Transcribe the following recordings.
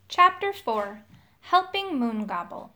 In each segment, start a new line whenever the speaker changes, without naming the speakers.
Chapter 4 Helping Moongobble.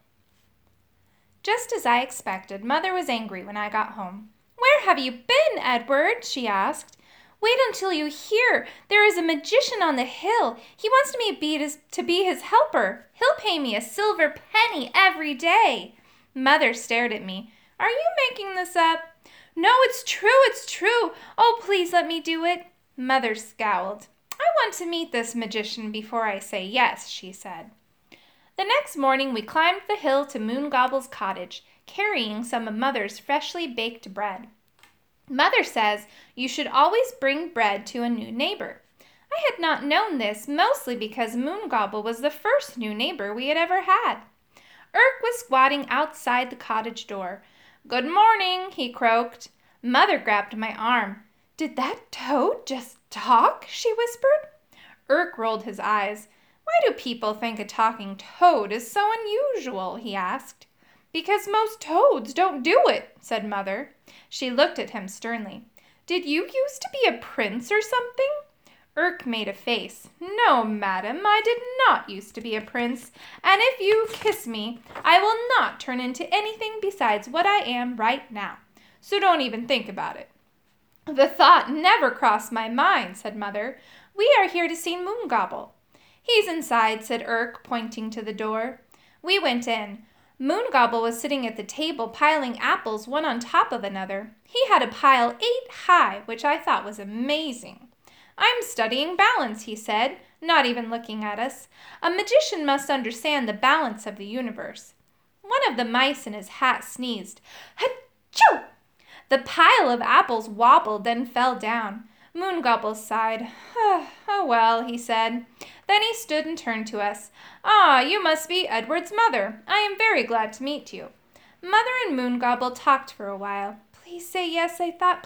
Just as I expected, Mother was angry when I got home. "Where have you been, Edward?" she asked. "Wait until you hear. There is a magician on the hill. He wants me to be his helper. He'll pay me a silver penny every day." Mother stared at me. "Are you making this up?" "No, it's true. Oh, please let me do it." Mother scowled. "I want to meet this magician before I say yes," she said. The next morning we climbed the hill to Moongobble's cottage, carrying some of Mother's freshly baked bread. Mother says you should always bring bread to a new neighbor. I had not known this, mostly because Moongobble was the first new neighbor we had ever had. Urk was squatting outside the cottage door. "Good morning," he croaked. Mother grabbed my arm. "Did that toad just talk?" she whispered. Urk rolled his eyes. "Why do people think a talking toad is so unusual?" he asked. "Because most toads don't do it," said Mother. She looked at him sternly. "Did you used to be a prince or something?" Urk made a face. "No, madam, I did not used to be a prince, and if you kiss me, I will not turn into anything besides what I am right now. So don't even think about it." "The thought never crossed my mind," said Mother. "We are here to see Moongobble." "He's inside," said Urk, pointing to the door. We went in. Moongobble was sitting at the table piling apples one on top of another. He had a pile 8 high, which I thought was amazing. "I'm studying balance," he said, not even looking at us. "A magician must understand the balance of the universe." One of the mice in his hat sneezed. "Achoo!" The pile of apples wobbled, then fell down. Moongobble sighed. "Oh well," he said. Then he stood and turned to us. "Ah, you must be Edward's mother. I am very glad to meet you." Mother and Moongobble talked for a while. "Please say yes," I thought.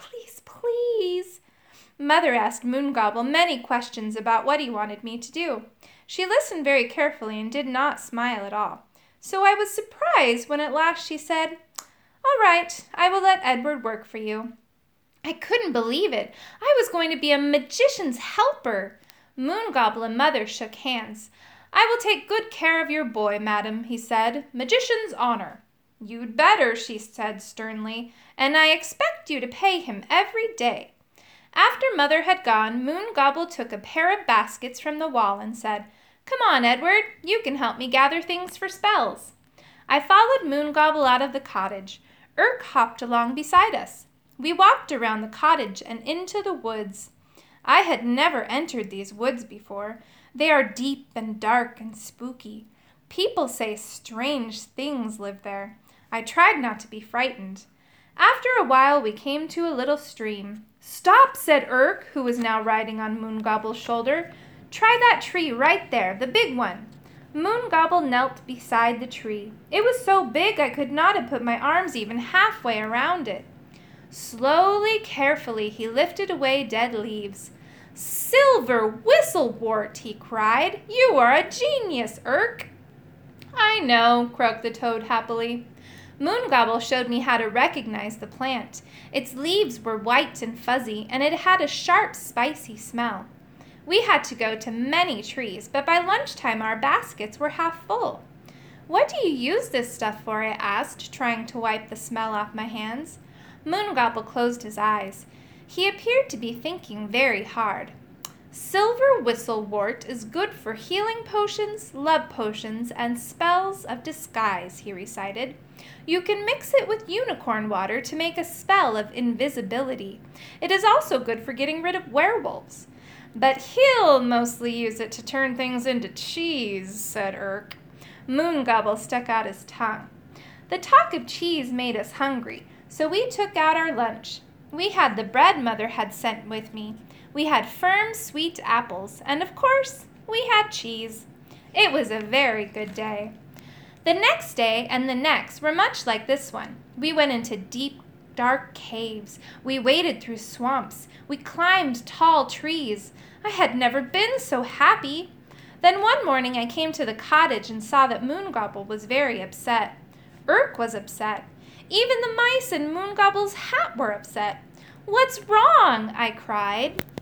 Please. Mother asked Moongobble many questions about what he wanted me to do. She listened very carefully and did not smile at all. So I was surprised when at last she said, "All right, I will let Edward work for you." I couldn't believe it. I was going to be a magician's helper. Moongobble and Mother shook hands. "I will take good care of your boy, madam," he said. "Magician's honor." "You'd better," she said sternly, "and I expect you to pay him every day." After Mother had gone, Moongobble took a pair of baskets from the wall and said, "Come on, Edward, you can help me gather things for spells." I followed Moongobble out of the cottage. Urk hopped along beside us. We walked around the cottage and into the woods. I had never entered these woods before. They are deep and dark and spooky. People say strange things live there. I tried not to be frightened. After a while we came to a little stream. "Stop," said Urk, who was now riding on Moongobble's shoulder. "Try that tree right there, the big one." Moongobble knelt beside the tree. It was so big I could not have put my arms even halfway around it. Slowly, carefully, he lifted away dead leaves. "Silver Whistlewort," he cried. "You are a genius, Urk." "I know," croaked the toad happily. Moongobble showed me how to recognize the plant. Its leaves were white and fuzzy, and it had a sharp, spicy smell. We had to go to many trees, but by lunchtime our baskets were half full. "What do you use this stuff for?" I asked, trying to wipe the smell off my hands. Moongobble closed his eyes. He appeared to be thinking very hard. "Silver Whistlewort is good for healing potions, love potions, and spells of disguise," he recited. "You can mix it with unicorn water to make a spell of invisibility. It is also good for getting rid of werewolves." "But he'll mostly use it to turn things into cheese," said Urk. Moongobble stuck out his tongue. The talk of cheese made us hungry, so we took out our lunch. We had the bread Mother had sent with me. We had firm, sweet apples, and of course, we had cheese. It was a very good day. The next day and the next were much like this one. We went into deep, dark caves. We waded through swamps. We climbed tall trees. I had never been so happy. Then one morning I came to the cottage and saw that Moongobble was very upset. Urk was upset. Even the mice in Moongobble's hat were upset. "What's wrong?" I cried.